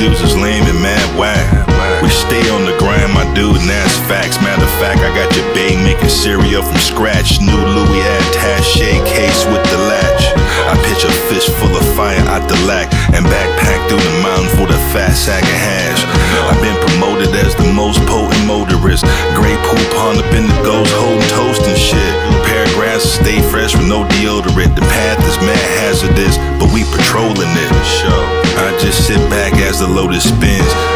dudes is lame and mad whack. We stay on the grind, my dude, and that's facts. Matter of fact, I got your bae making cereal from scratch. New Louis attaché case with the latch. I pitch a fish full of fire out the lack and backpack through the mountain for the fat sack of hash. I've been promoted as the most potent motorist. Grey poop on up in the ghost, holding toast and shit. Paragraphs stay fresh with no deodorant. The path is mad hazardous, but we patrolling it. I just sit back as the lotus spins.